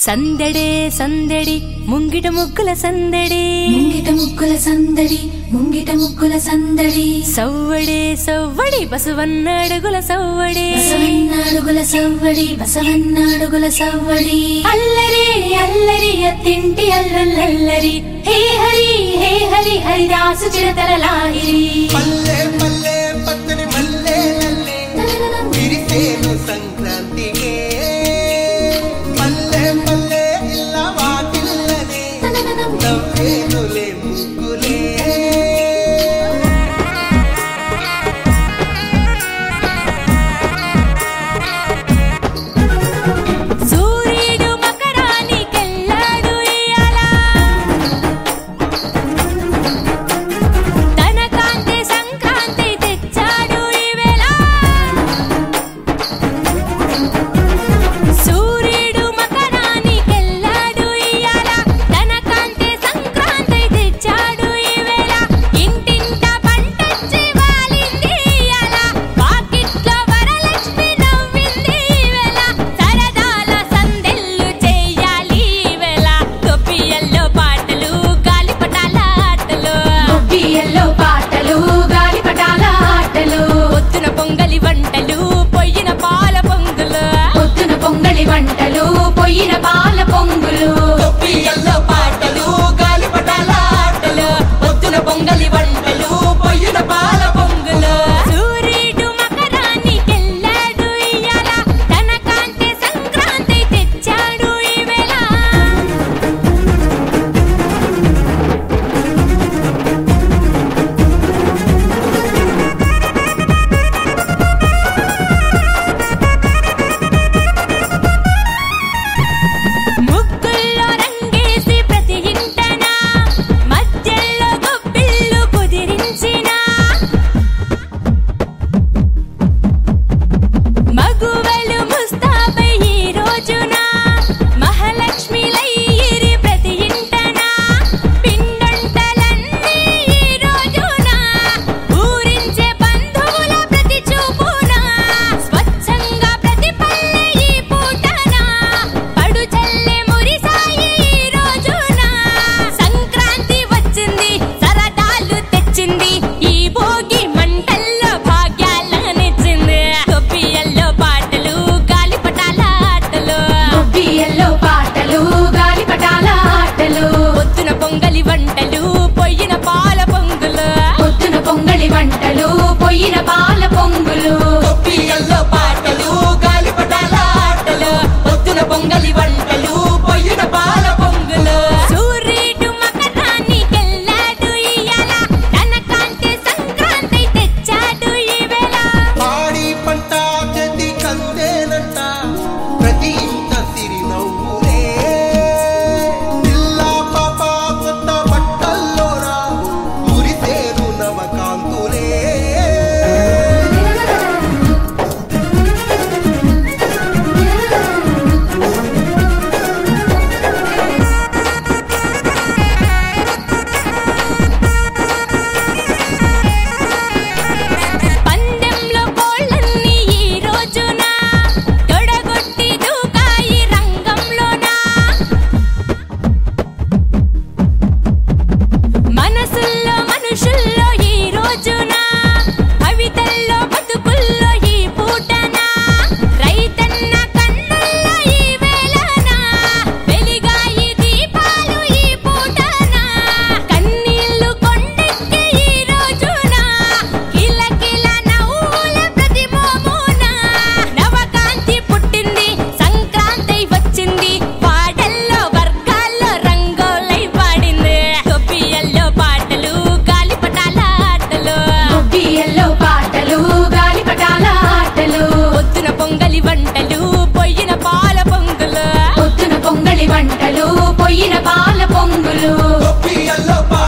సందడే సందడి ముంగిట ముగ్గుల సందడి ముంగిట ముగ్గుల సందడి ముంగిట ముగ్గుల సందడి సవ్వడే సవ్వడి బసవన్నాడుగుల సవ్వడి బసవన్నాడుగుల సవ్వడి బసవన్నాడుగుల సవ్వడి అల్లరి అల్లరి అత్తింటి అల్లుల్లల్లరి హే హరి హరిదాసు చిరతల లాహిరి పల్లె పల్లె పచ్చని మల్లె లల్లే విరిసేను సంక్రాంతికే పల్లె పల్లె ఇల్ల వాకిల్లనే నవ్వేనులే ముగ్గులే సూర్యుడు మకరానికెళ్ళాడు ఇయాల తన కాంతి సంక్రాంతి తెచ్చాడు ఈవేళ సూర్యుడు మకరానికెళ్ళాడు ఇయాల తన కాంతి సంక్రాంతి తెచ్చాడు ఈవేళ ఇంటింట పంటొచ్చి వాలింది ఇయాల వాకిట్లో వరలక్ష్మి నవ్వింది ఈవేళ సరదాల సందెల్లు చేయాలి ఈవేళ గొబ్బియ్యల్లో పాటలు గాలిపటాల ఆటలు గొబ్బియ్యల్లో పాటలు గాలిపటాల ఆటలు పొద్దున పొంగలి వంటలు పొయ్యిన పాల పొంగులు పొద్దున పొంగలి వంటలు పొయ్యిన పాల పొంగులు గొబ్బియ్యల్లో పాటలు గాలిపటాల ఆటలు పొద్దున పొంగలి వంటలు పొయ్యిన పాల పొంగులు సూర్యుడు మకరానికెళ్ళాడు ఇయాల తన కాంతి సంక్రాంతి తెచ్చాడు ఈవేళ ముగ్గుల్లో రంగేసి ప్రతి ఇంటన మధ్యలో గొబ్బిళ్ళు కుదిరించిన మగువలు ముస్తాబై ఈ రోజున మహాలక్ష్మిలయ్యిరి ప్రతి ఇంటన పిండంటలన్నీ ఈ రోజున ఊరించే బంధువుల ప్రతి చూపున స్వచ్ఛంగా ప్రతి పల్లె ఈ పూటన పడు చల్లే మురిసాయి ఈ రోజున సంక్రాంతి వచ్చింది సరదాలు తెచ్చింది ఈ భోగి మంటల్లో భాగ్యాలనిచ్చింది గొబ్బియ్యల్లో పాటలు గాలిపటాల ఆటలు గొబ్బియ్యల్లో పాటలు గాలిపటాల ఆటలు పొద్దున పొంగలి వంటలు పొయ్యిన పాల పొంగులు. 'పోయిన పాల పొంగులు' గొబ్బియ్యల్లో